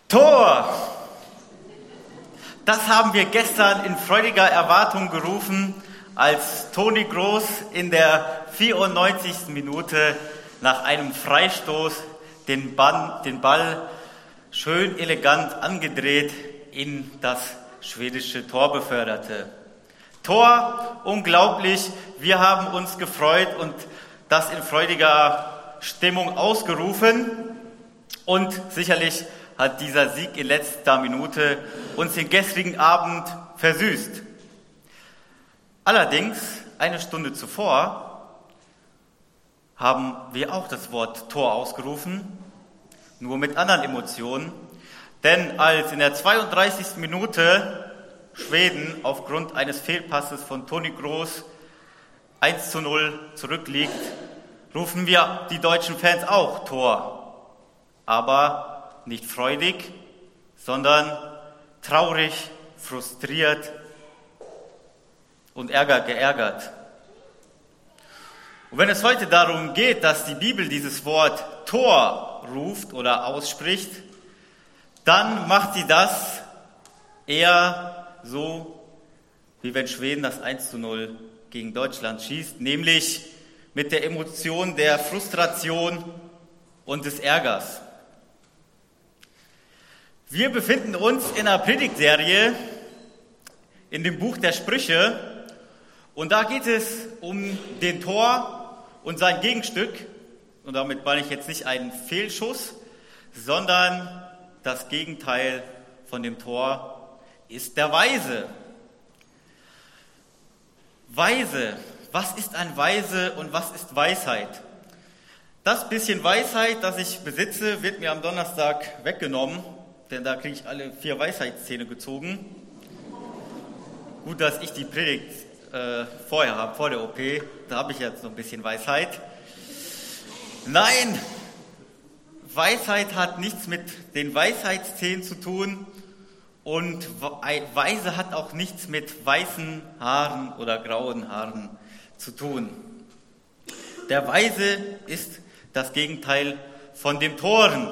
Tor! Das haben wir gestern in freudiger Erwartung gerufen, als Toni Groß in der 94. Minute nach einem Freistoß den Ball schön elegant angedreht in das schwedische Tor beförderte. Tor, unglaublich, wir haben uns gefreut und das in freudiger Stimmung ausgerufen und sicherlich hat dieser Sieg in letzter Minute uns den gestrigen Abend versüßt. Allerdings, eine Stunde zuvor, haben wir auch das Wort Tor ausgerufen, nur mit anderen Emotionen. Denn als in der 32. Minute Schweden aufgrund eines Fehlpasses von Toni Groß 1:0 zurückliegt, rufen wir die deutschen Fans auch Tor. Aber nicht freudig, sondern traurig, frustriert und geärgert. Und wenn es heute darum geht, dass die Bibel dieses Wort Tor ruft oder ausspricht, dann macht sie das eher so, wie wenn Schweden das 1:0 gegen Deutschland schießt, nämlich mit der Emotion der Frustration und des Ärgers. Wir befinden uns in einer Predigtserie in dem Buch der Sprüche und da geht es um den Tor und sein Gegenstück. Und damit meine ich jetzt nicht einen Fehlschuss, sondern das Gegenteil von dem Tor ist der Weise. Weise, was ist ein Weise und was ist Weisheit? Das bisschen Weisheit, das ich besitze, wird mir am Donnerstag weggenommen, denn da kriege ich alle 4 Weisheitszähne gezogen. Gut, dass ich die Predigt vorher habe, vor der OP, da habe ich jetzt noch ein bisschen Weisheit. Nein, Weisheit hat nichts mit den Weisheitszähnen zu tun und Weise hat auch nichts mit weißen Haaren oder grauen Haaren zu tun. Der Weise ist das Gegenteil von dem Toren.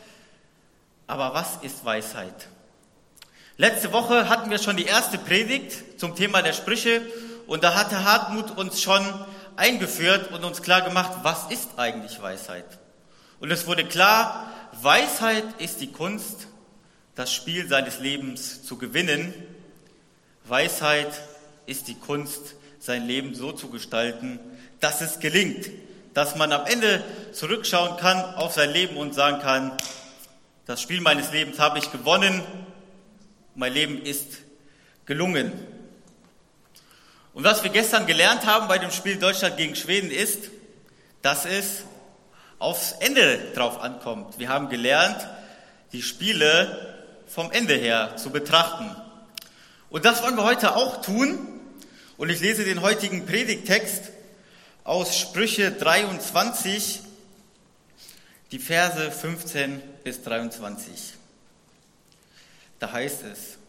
Aber was ist Weisheit? Letzte Woche hatten wir schon die erste Predigt zum Thema der Sprüche und da hatte Hartmut uns schon eingeführt und uns klar gemacht, was ist eigentlich Weisheit? Und es wurde klar, Weisheit ist die Kunst, das Spiel seines Lebens zu gewinnen. Weisheit ist die Kunst, sein Leben so zu gestalten, dass es gelingt, dass man am Ende zurückschauen kann auf sein Leben und sagen kann, das Spiel meines Lebens habe ich gewonnen, mein Leben ist gelungen. Und was wir gestern gelernt haben bei dem Spiel Deutschland gegen Schweden ist, dass es aufs Ende drauf ankommt. Wir haben gelernt, die Spiele vom Ende her zu betrachten. Und das wollen wir heute auch tun. Und ich lese den heutigen Predigttext aus Sprüche 23, die Verse 15 bis 23. Da heißt es: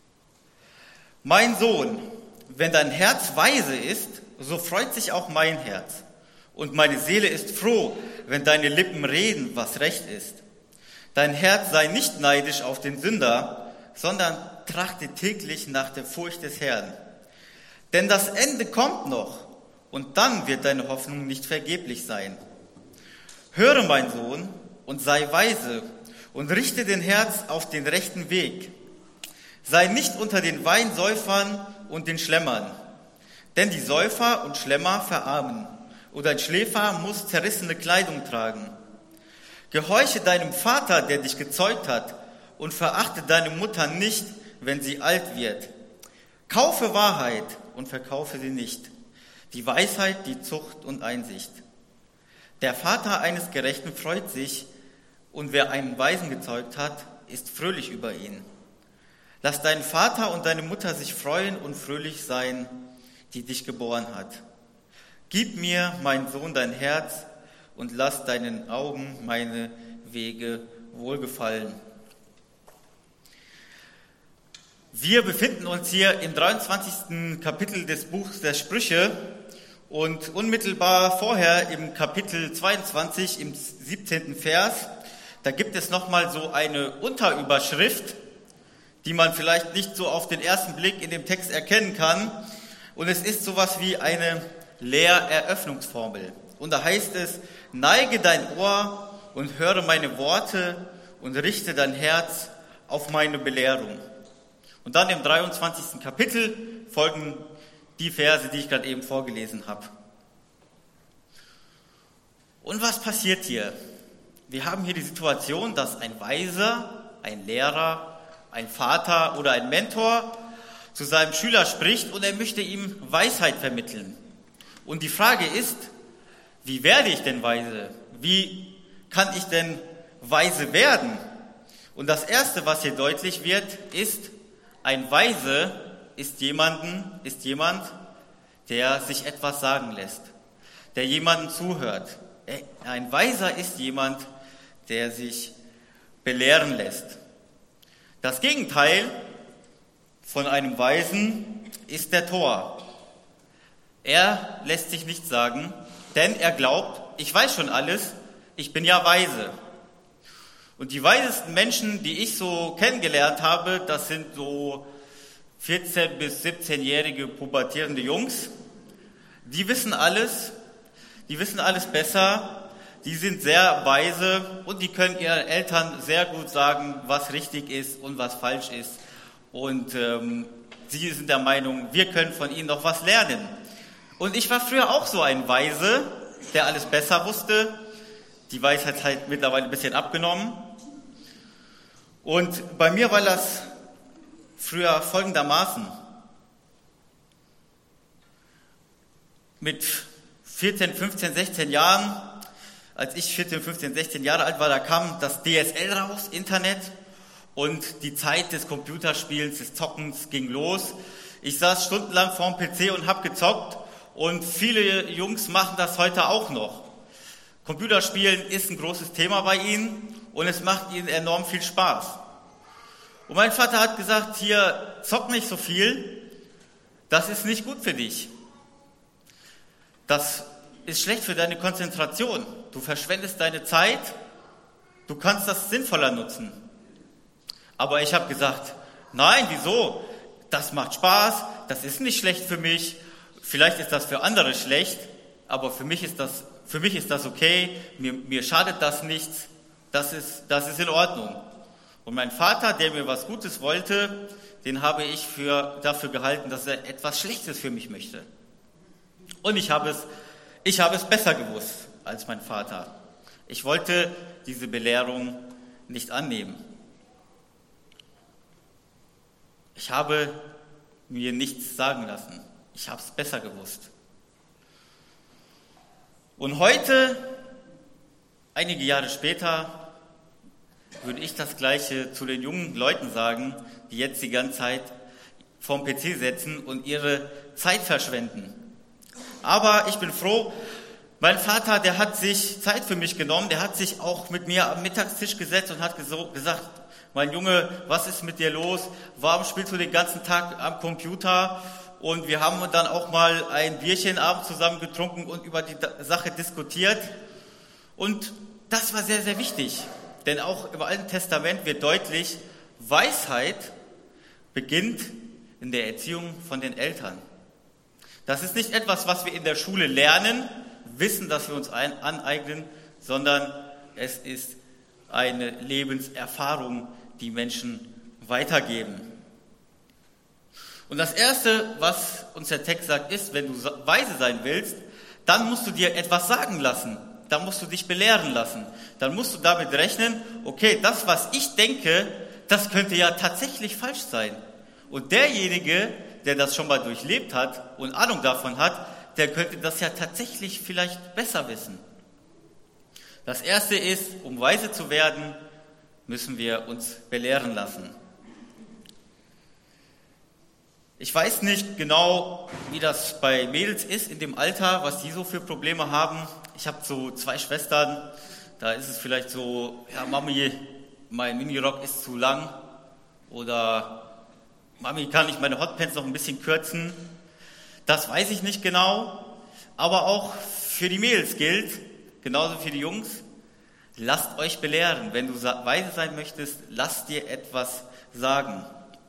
Mein Sohn, wenn dein Herz weise ist, so freut sich auch mein Herz. Und meine Seele ist froh, wenn deine Lippen reden, was recht ist. Dein Herz sei nicht neidisch auf den Sünder, sondern trachte täglich nach der Furcht des Herrn. Denn das Ende kommt noch, und dann wird deine Hoffnung nicht vergeblich sein. Höre, mein Sohn, und sei weise, und richte dein Herz auf den rechten Weg. Sei nicht unter den Weinsäufern und den Schlemmern, denn die Säufer und Schlemmer verarmen, und ein Schläfer muss zerrissene Kleidung tragen. Gehorche deinem Vater, der dich gezeugt hat, und verachte deine Mutter nicht, wenn sie alt wird. Kaufe Wahrheit und verkaufe sie nicht, die Weisheit, die Zucht und Einsicht. Der Vater eines Gerechten freut sich, und wer einen Weisen gezeugt hat, ist fröhlich über ihn. Lass deinen Vater und deine Mutter sich freuen und fröhlich sein, die dich geboren hat. Gib mir, mein Sohn, dein Herz und lass deinen Augen meine Wege wohlgefallen. Wir befinden uns hier im 23. Kapitel des Buchs der Sprüche und unmittelbar vorher im Kapitel 22, im 17. Vers, da gibt es nochmal so eine Unterüberschrift, die man vielleicht nicht so auf den ersten Blick in dem Text erkennen kann. Und es ist sowas wie eine Lehreröffnungsformel. Und da heißt es: Neige dein Ohr und höre meine Worte und richte dein Herz auf meine Belehrung. Und dann im 23. Kapitel folgen die Verse, die ich gerade eben vorgelesen habe. Und was passiert hier? Wir haben hier die Situation, dass ein Weiser, ein Lehrer, ein Vater oder ein Mentor zu seinem Schüler spricht und er möchte ihm Weisheit vermitteln. Und die Frage ist, wie werde ich denn weise? Wie kann ich denn weise werden? Und das Erste, was hier deutlich wird, ist, ein Weise ist jemand, der sich etwas sagen lässt, der jemandem zuhört. Ein Weiser ist jemand, der sich belehren lässt. Das Gegenteil von einem Weisen ist der Tor. Er lässt sich nichts sagen, denn er glaubt, ich weiß schon alles, ich bin ja weise. Und die weisesten Menschen, die ich so kennengelernt habe, das sind so 14- bis 17-jährige pubertierende Jungs. Die wissen alles besser, die sind sehr weise und die können ihren Eltern sehr gut sagen, was richtig ist und was falsch ist. Und sie sind der Meinung, wir können von ihnen noch was lernen. Und ich war früher auch so ein Weise, der alles besser wusste. Die Weisheit hat halt mittlerweile ein bisschen abgenommen. Und bei mir war das früher folgendermaßen: Mit 14, 15, 16 Jahren, als ich 14, 15, 16 Jahre alt war, da kam das DSL raus, Internet, und die Zeit des Computerspielens, des Zockens ging los. Ich saß stundenlang vorm PC und habe gezockt, und viele Jungs machen das heute auch noch. Computerspielen ist ein großes Thema bei ihnen und es macht ihnen enorm viel Spaß. Und mein Vater hat gesagt, hier, zock nicht so viel, das ist nicht gut für dich. Das ist schlecht für deine Konzentration. Du verschwendest deine Zeit, du kannst das sinnvoller nutzen. Aber ich habe gesagt, nein, wieso? Das macht Spaß, das ist nicht schlecht für mich. Vielleicht ist das für andere schlecht, aber für mich ist das okay, mir schadet das nichts, das ist in Ordnung. Und mein Vater, der mir was Gutes wollte, den habe ich dafür gehalten, dass er etwas Schlechtes für mich möchte. Und ich habe es besser gewusst als mein Vater. Ich wollte diese Belehrung nicht annehmen. Ich habe mir nichts sagen lassen. Ich habe es besser gewusst. Und heute, einige Jahre später, würde ich das Gleiche zu den jungen Leuten sagen, die jetzt die ganze Zeit vorm PC sitzen und ihre Zeit verschwenden. Aber ich bin froh, mein Vater, der hat sich Zeit für mich genommen, der hat sich auch mit mir am Mittagstisch gesetzt und hat gesagt, mein Junge, was ist mit dir los? Warum spielst du den ganzen Tag am Computer? Und wir haben dann auch mal ein Bierchen abends zusammen getrunken und über die Sache diskutiert. Und das war sehr, sehr wichtig. Denn auch im Alten Testament wird deutlich, Weisheit beginnt in der Erziehung von den Eltern. Das ist nicht etwas, was wir in der Schule lernen, wissen, dass wir uns aneignen, sondern es ist eine Lebenserfahrung, die Menschen weitergeben. Und das Erste, was uns der Text sagt, ist, wenn du weise sein willst, dann musst du dir etwas sagen lassen. Dann musst du dich belehren lassen. Dann musst du damit rechnen, okay, das, was ich denke, das könnte ja tatsächlich falsch sein. Und derjenige, der das schon mal durchlebt hat und Ahnung davon hat, der könnte das ja tatsächlich vielleicht besser wissen. Das Erste ist, um weise zu werden, müssen wir uns belehren lassen. Ich weiß nicht genau, wie das bei Mädels ist in dem Alter, was die so für Probleme haben. Ich habe so 2 Schwestern, da ist es vielleicht so, ja Mami, mein Minirock ist zu lang oder Mami, kann ich meine Hotpants noch ein bisschen kürzen? Das weiß ich nicht genau, aber auch für die Mädels gilt, genauso für die Jungs, lasst euch belehren. Wenn du weise sein möchtest, lass dir etwas sagen.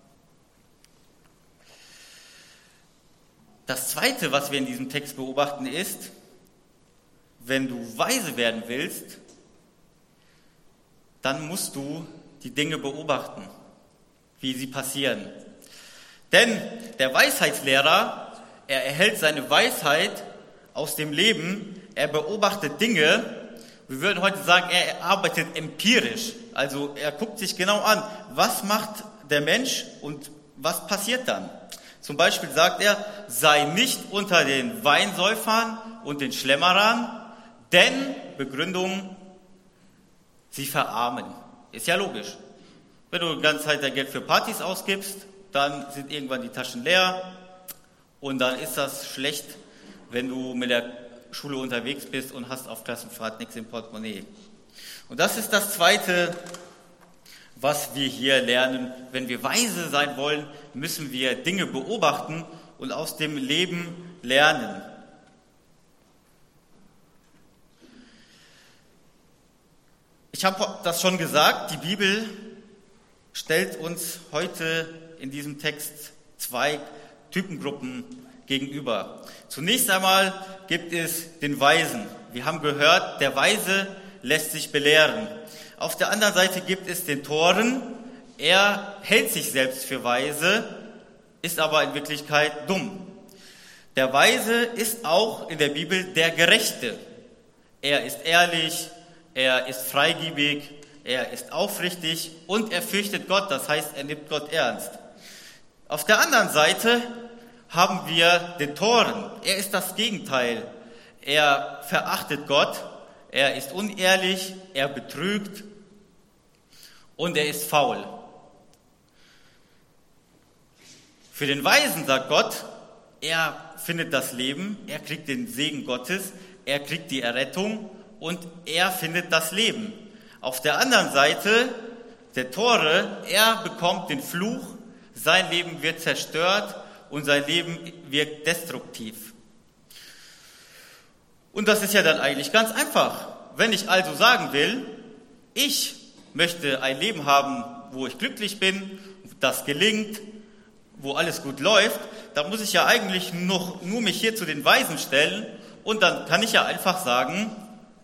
Das Zweite, was wir in diesem Text beobachten, ist, wenn du weise werden willst, dann musst du die Dinge beobachten, wie sie passieren. Denn der Weisheitslehrer, er erhält seine Weisheit aus dem Leben, er beobachtet Dinge, wir würden heute sagen, er arbeitet empirisch. Also er guckt sich genau an, was macht der Mensch und was passiert dann. Zum Beispiel sagt er, sei nicht unter den Weinsäufern und den Schlemmerern, denn, Begründung, sie verarmen. Ist ja logisch. Wenn du die ganze Zeit dein Geld für Partys ausgibst, dann sind irgendwann die Taschen leer und dann ist das schlecht, wenn du mit der Schule unterwegs bist und hast auf Klassenfahrt nichts im Portemonnaie. Und das ist das Zweite, was wir hier lernen. Wenn wir weise sein wollen, müssen wir Dinge beobachten und aus dem Leben lernen. Ich habe das schon gesagt, die Bibel stellt uns heute in diesem Text zwei Typengruppen gegenüber. Zunächst einmal gibt es den Weisen. Wir haben gehört, der Weise lässt sich belehren. Auf der anderen Seite gibt es den Toren. Er hält sich selbst für weise, ist aber in Wirklichkeit dumm. Der Weise ist auch in der Bibel der Gerechte. Er ist ehrlich, er ist freigebig, er ist aufrichtig und er fürchtet Gott, das heißt, er nimmt Gott ernst. Auf der anderen Seite haben wir den Toren. Er ist das Gegenteil. Er verachtet Gott, er ist unehrlich, er betrügt und er ist faul. Für den Weisen sagt Gott, er findet das Leben, er kriegt den Segen Gottes, er kriegt die Errettung und er findet das Leben. Auf der anderen Seite, der Tore, er bekommt den Fluch, sein Leben wird zerstört und sein Leben wirkt destruktiv. Und das ist ja dann eigentlich ganz einfach. Wenn ich also sagen will, ich möchte ein Leben haben, wo ich glücklich bin, das gelingt, wo alles gut läuft, dann muss ich ja eigentlich nur mich hier zu den Weisen stellen und dann kann ich ja einfach sagen,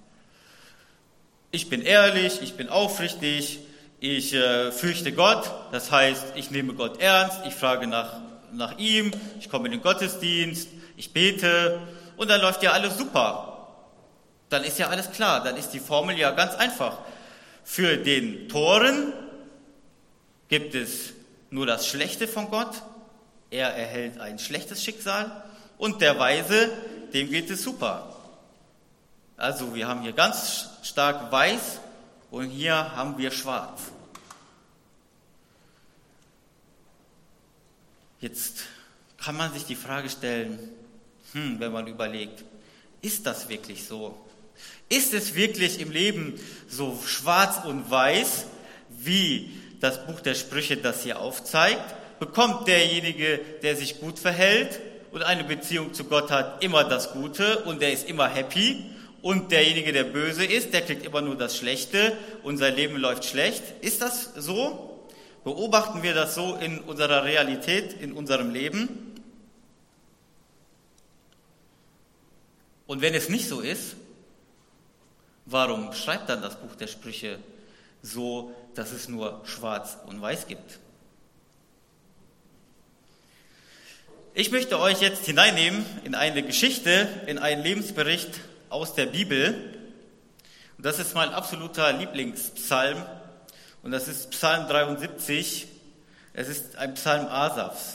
ich bin ehrlich, ich bin aufrichtig, ich fürchte Gott, das heißt, ich nehme Gott ernst, ich frage nach ihm, ich komme in den Gottesdienst, ich bete und dann läuft ja alles super. Dann ist ja alles klar, dann ist die Formel ja ganz einfach. Für den Toren gibt es nur das Schlechte von Gott, er erhält ein schlechtes Schicksal und der Weise, dem geht es super. Also wir haben hier ganz stark weiß und hier haben wir schwarz. Jetzt kann man sich die Frage stellen, wenn man überlegt, ist das wirklich so? Ist es wirklich im Leben so schwarz und weiß, wie das Buch der Sprüche das hier aufzeigt? Bekommt derjenige, der sich gut verhält und eine Beziehung zu Gott hat, immer das Gute und der ist immer happy? Und derjenige, der böse ist, der kriegt immer nur das Schlechte und sein Leben läuft schlecht? Ist das so? Beobachten wir das so in unserer Realität, in unserem Leben? Und wenn es nicht so ist, warum schreibt dann das Buch der Sprüche so, dass es nur schwarz und weiß gibt? Ich möchte euch jetzt hineinnehmen in eine Geschichte, in einen Lebensbericht aus der Bibel. Und das ist mein absoluter Lieblingspsalm. Und das ist Psalm 73. Es ist ein Psalm Asafs.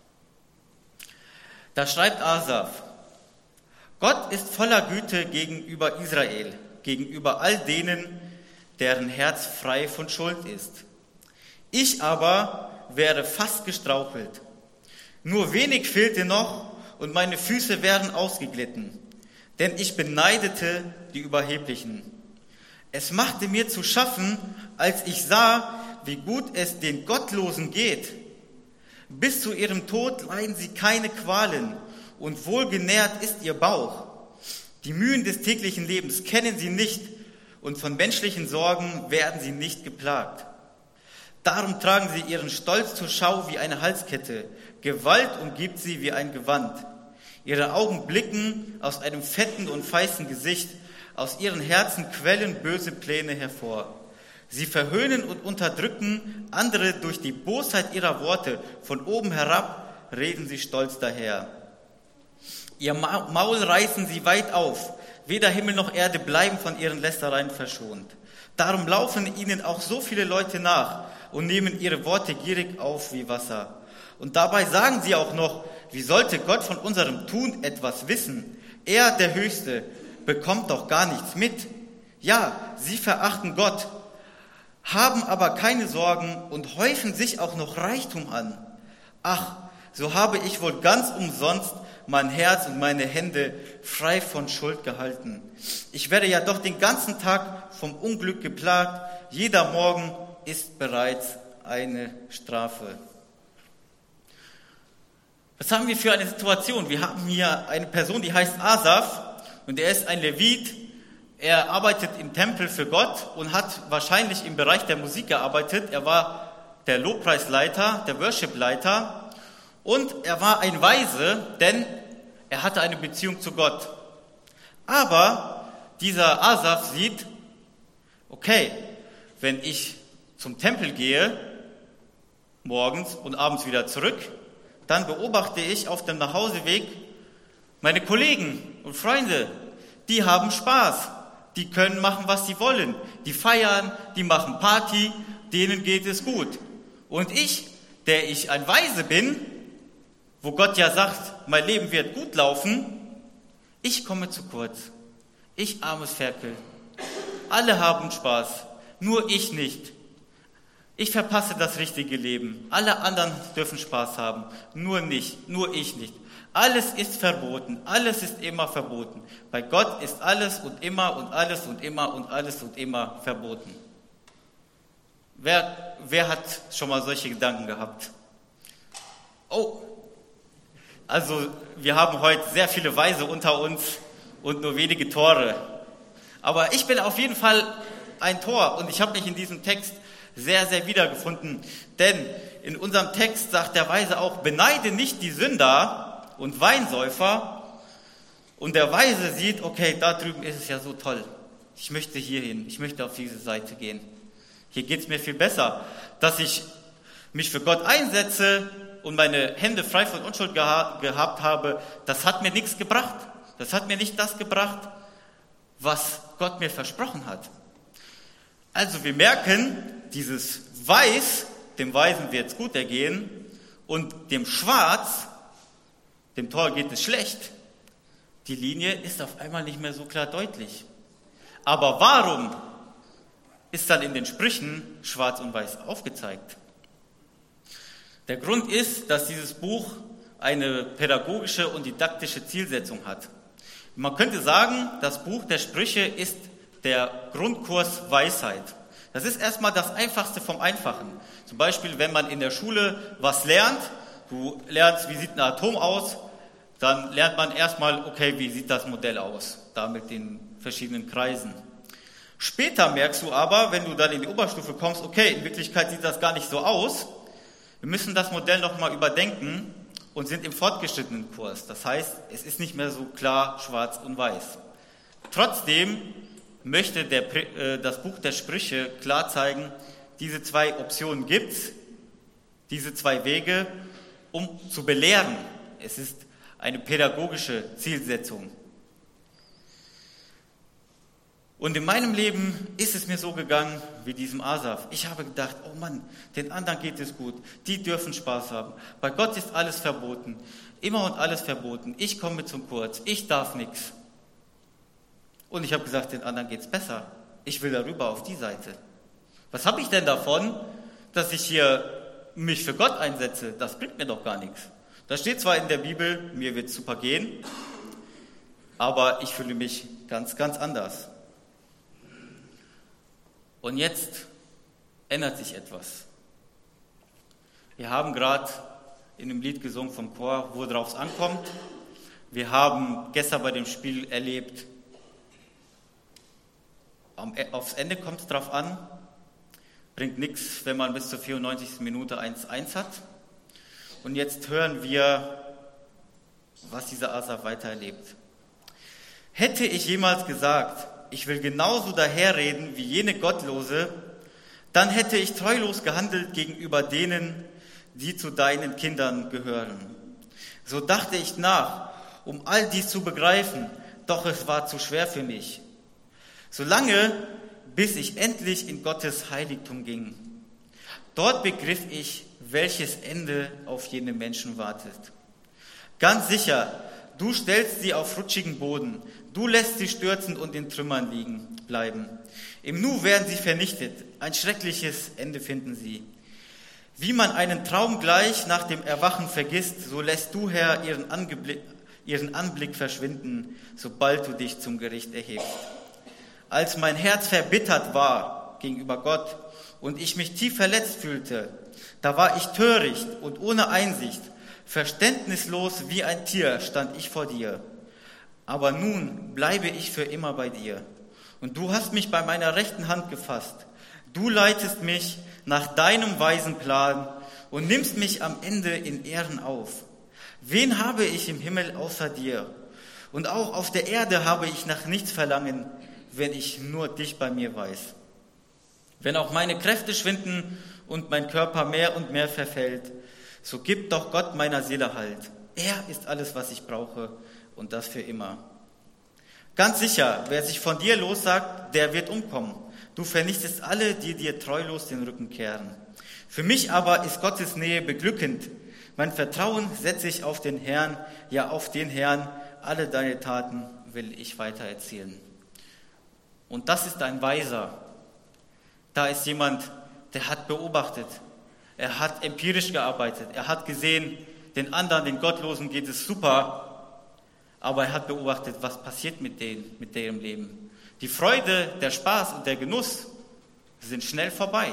Da schreibt Asaf: Gott ist voller Güte gegenüber Israel, gegenüber all denen, deren Herz frei von Schuld ist. Ich aber wäre fast gestrauchelt. Nur wenig fehlte noch und meine Füße wären ausgeglitten, denn ich beneidete die Überheblichen. Es machte mir zu schaffen, als ich sah, wie gut es den Gottlosen geht. Bis zu ihrem Tod leiden sie keine Qualen und wohlgenährt ist ihr Bauch. Die Mühen des täglichen Lebens kennen sie nicht und von menschlichen Sorgen werden sie nicht geplagt. Darum tragen sie ihren Stolz zur Schau wie eine Halskette. Gewalt umgibt sie wie ein Gewand. Ihre Augen blicken aus einem fetten und feißen Gesicht. Aus ihren Herzen quellen böse Pläne hervor. Sie verhöhnen und unterdrücken andere durch die Bosheit ihrer Worte. Von oben herab reden sie stolz daher. Ihr Maul reißen sie weit auf. Weder Himmel noch Erde bleiben von ihren Lästereien verschont. Darum laufen ihnen auch so viele Leute nach und nehmen ihre Worte gierig auf wie Wasser. Und dabei sagen sie auch noch, wie sollte Gott von unserem Tun etwas wissen? Er, der Höchste, bekommt doch gar nichts mit. Ja, sie verachten Gott, haben aber keine Sorgen und häufen sich auch noch Reichtum an. Ach, so habe ich wohl ganz umsonst mein Herz und meine Hände frei von Schuld gehalten. Ich werde ja doch den ganzen Tag vom Unglück geplagt. Jeder Morgen ist bereits eine Strafe. Was haben wir für eine Situation? Wir haben hier eine Person, die heißt Asaf und er ist ein Levit. Er arbeitet im Tempel für Gott und hat wahrscheinlich im Bereich der Musik gearbeitet. Er war der Lobpreisleiter, der Worshipleiter und er war ein Weise, denn er hatte eine Beziehung zu Gott. Aber dieser Asaf sieht, okay, wenn ich zum Tempel gehe, morgens und abends wieder zurück, dann beobachte ich auf dem Nachhauseweg meine Kollegen und Freunde, die haben Spaß, die können machen, was sie wollen, die feiern, die machen Party, denen geht es gut. Und ich, der ich ein Weise bin, wo Gott ja sagt, mein Leben wird gut laufen, ich komme zu kurz. Ich armes Ferkel. Alle haben Spaß, nur ich nicht. Ich verpasse das richtige Leben. Alle anderen dürfen Spaß haben, nur ich nicht. Alles ist verboten, alles ist immer verboten. Bei Gott ist alles und immer und alles und immer und alles und immer verboten. Wer hat schon mal solche Gedanken gehabt? Oh, also wir haben heute sehr viele Weise unter uns und nur wenige Tore. Aber ich bin auf jeden Fall ein Tor und ich habe mich in diesem Text sehr, sehr wiedergefunden. Denn in unserem Text sagt der Weise auch, beneide nicht die Sünder und Weinsäufer. Und der Weise sieht, okay, da drüben ist es ja so toll. Ich möchte hier hin, ich möchte auf diese Seite gehen. Hier geht es mir viel besser, dass ich mich für Gott einsetze und meine Hände frei von Unschuld gehabt habe. Das hat mir nichts gebracht. Das hat mir nicht das gebracht, was Gott mir versprochen hat. Also wir merken, dieses Weiß, dem Weisen wird es gut ergehen und dem Schwarz, dem Tor geht es schlecht. Die Linie ist auf einmal nicht mehr so klar deutlich. Aber warum ist dann in den Sprüchen schwarz und weiß aufgezeigt? Der Grund ist, dass dieses Buch eine pädagogische und didaktische Zielsetzung hat. Man könnte sagen, das Buch der Sprüche ist der Grundkurs Weisheit. Das ist erstmal das Einfachste vom Einfachen. Zum Beispiel, wenn man in der Schule was lernt, du lernst, wie sieht ein Atom aus, dann lernt man erstmal, okay, wie sieht das Modell aus, da mit den verschiedenen Kreisen. Später merkst du aber, wenn du dann in die Oberstufe kommst, okay, in Wirklichkeit sieht das gar nicht so aus. Wir müssen das Modell nochmal überdenken und sind im fortgeschrittenen Kurs. Das heißt, es ist nicht mehr so klar schwarz und weiß. Trotzdem möchte das Buch der Sprüche klar zeigen, diese zwei Optionen gibt's, diese zwei Wege, um zu belehren. Es ist eine pädagogische Zielsetzung. Und in meinem Leben ist es mir so gegangen wie diesem Asaf. Ich habe gedacht, oh Mann, den anderen geht es gut, die dürfen Spaß haben. Bei Gott ist alles verboten, immer und alles verboten. Ich komme zum Kurz, ich darf nichts. Und ich habe gesagt, den anderen geht's besser. Ich will darüber auf die Seite. Was habe ich denn davon, dass ich hier mich für Gott einsetze? Das bringt mir doch gar nichts. Da steht zwar in der Bibel, mir wird's super gehen, aber ich fühle mich ganz, ganz anders. Und jetzt ändert sich etwas. Wir haben gerade in dem Lied gesungen vom Chor, worauf es ankommt. Wir haben gestern bei dem Spiel erlebt, Aufs Ende kommt es drauf an. Bringt nichts, wenn man bis zur 94. Minute 1-1 hat. Und jetzt hören wir, was dieser Asaf weiter erlebt. Hätte ich jemals gesagt, ich will genauso daherreden wie jene Gottlose, dann hätte ich treulos gehandelt gegenüber denen, die zu deinen Kindern gehören. So dachte ich nach, um all dies zu begreifen, doch es war zu schwer für mich. Solange, bis ich endlich in Gottes Heiligtum ging. Dort begriff ich, welches Ende auf jene Menschen wartet. Ganz sicher, du stellst sie auf rutschigen Boden, du lässt sie stürzen und in Trümmern liegen bleiben. Im Nu werden sie vernichtet, ein schreckliches Ende finden sie. Wie man einen Traum gleich nach dem Erwachen vergisst, so lässt du, Herr, ihren Anblick verschwinden, sobald du dich zum Gericht erhebst. Als mein Herz verbittert war gegenüber Gott und ich mich tief verletzt fühlte, da war ich töricht und ohne Einsicht, verständnislos wie ein Tier stand ich vor dir. Aber nun bleibe ich für immer bei dir. Und du hast mich bei meiner rechten Hand gefasst. Du leitest mich nach deinem weisen Plan und nimmst mich am Ende in Ehren auf. Wen habe ich im Himmel außer dir? Und auch auf der Erde habe ich nach nichts verlangen, wenn ich nur dich bei mir weiß. Wenn auch meine Kräfte schwinden und mein Körper mehr und mehr verfällt, so gibt doch Gott meiner Seele Halt. Er ist alles, was ich brauche, und das für immer. Ganz sicher, wer sich von dir lossagt, der wird umkommen. Du vernichtest alle, die dir treulos den Rücken kehren. Für mich aber ist Gottes Nähe beglückend. Mein Vertrauen setze ich auf den Herrn, ja auf den Herrn. Alle deine Taten will ich weiter erzählen. Und das ist ein Weiser. Da ist jemand, der hat beobachtet. Er hat empirisch gearbeitet. Er hat gesehen, den anderen, den Gottlosen geht es super. Aber er hat beobachtet, was passiert mit deren Leben. Die Freude, der Spaß und der Genuss sind schnell vorbei.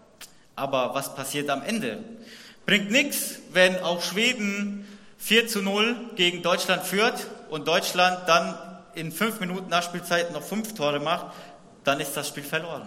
Aber was passiert am Ende? Bringt nichts, wenn auch Schweden 4-0 gegen Deutschland führt und Deutschland dann in 5 Minuten Nachspielzeit noch 5 Tore macht, dann ist das Spiel verloren.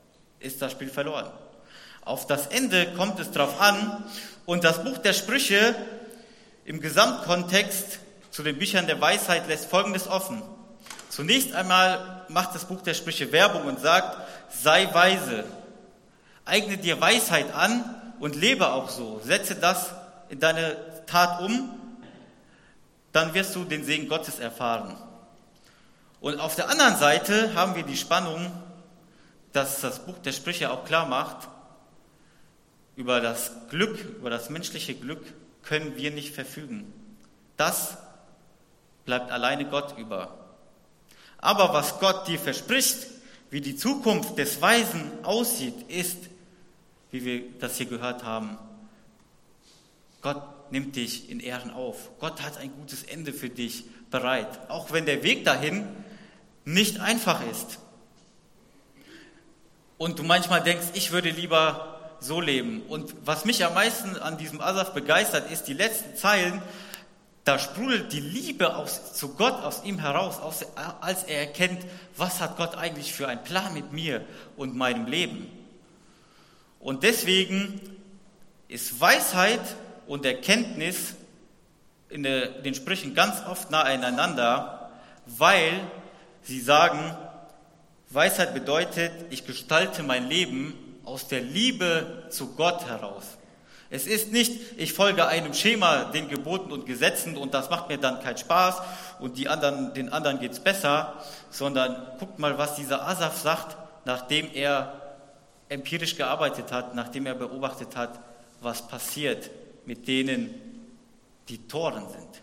Auf das Ende kommt es drauf an, und das Buch der Sprüche im Gesamtkontext zu den Büchern der Weisheit lässt Folgendes offen. Zunächst einmal macht das Buch der Sprüche Werbung und sagt, sei weise, eigne dir Weisheit an und lebe auch so. Setze das in deine Tat um, dann wirst du den Segen Gottes erfahren. Und auf der anderen Seite haben wir die Spannung, dass das Buch der Sprüche auch klar macht, über das Glück, über das menschliche Glück können wir nicht verfügen. Das bleibt alleine Gott über. Aber was Gott dir verspricht, wie die Zukunft des Weisen aussieht, ist, wie wir das hier gehört haben, Gott nimmt dich in Ehren auf. Gott hat ein gutes Ende für dich bereit, auch wenn der Weg dahin nicht einfach ist. Und du manchmal denkst, ich würde lieber so leben. Und was mich am meisten an diesem Asaf begeistert, ist die letzten Zeilen. Da sprudelt die Liebe zu Gott aus ihm heraus, als er erkennt, was hat Gott eigentlich für einen Plan mit mir und meinem Leben. Und deswegen ist Weisheit und Erkenntnis in den Sprüchen ganz oft nah aneinander, weil sie sagen, Weisheit bedeutet, ich gestalte mein Leben aus der Liebe zu Gott heraus. Es ist nicht, ich folge einem Schema, den Geboten und Gesetzen, und das macht mir dann keinen Spaß und den anderen geht's besser, sondern guckt mal, was dieser Asaf sagt, nachdem er empirisch gearbeitet hat, nachdem er beobachtet hat, was passiert mit denen, die Toren sind.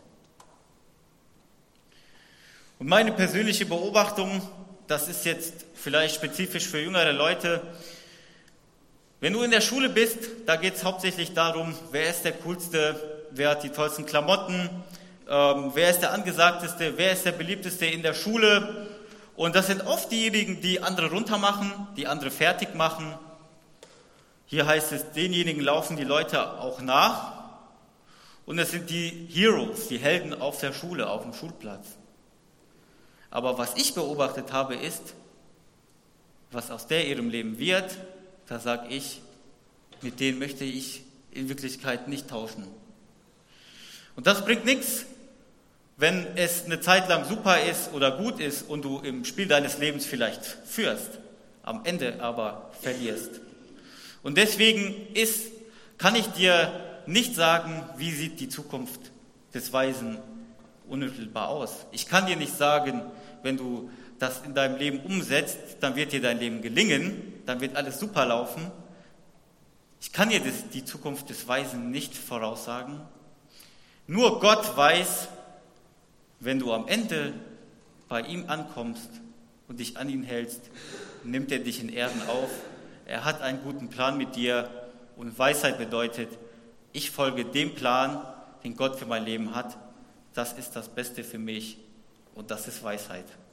Und meine persönliche Beobachtung, das ist jetzt vielleicht spezifisch für jüngere Leute, wenn du in der Schule bist, da geht es hauptsächlich darum, wer ist der Coolste, wer hat die tollsten Klamotten, wer ist der Angesagteste, wer ist der Beliebteste in der Schule. Und das sind oft diejenigen, die andere runtermachen, die andere fertig machen. Hier heißt es, denjenigen laufen die Leute auch nach. Und es sind die Heroes, die Helden auf der Schule, auf dem Schulplatz. Aber was ich beobachtet habe, ist, was aus ihrem Leben wird, da sage ich, mit denen möchte ich in Wirklichkeit nicht tauschen. Und das bringt nichts, wenn es eine Zeit lang super ist oder gut ist und du im Spiel deines Lebens vielleicht führst, am Ende aber verlierst. Und deswegen kann ich dir nicht sagen, wie sieht die Zukunft des Weisen unmittelbar aus. Ich kann dir nicht sagen, wenn du das in deinem Leben umsetzt, dann wird dir dein Leben gelingen, dann wird alles super laufen. Ich kann dir die Zukunft des Weisen nicht voraussagen. Nur Gott weiß, wenn du am Ende bei ihm ankommst und dich an ihn hältst, nimmt er dich in Erden auf. Er hat einen guten Plan mit dir und Weisheit bedeutet, ich folge dem Plan, den Gott für mein Leben hat. Das ist das Beste für mich und das ist Weisheit.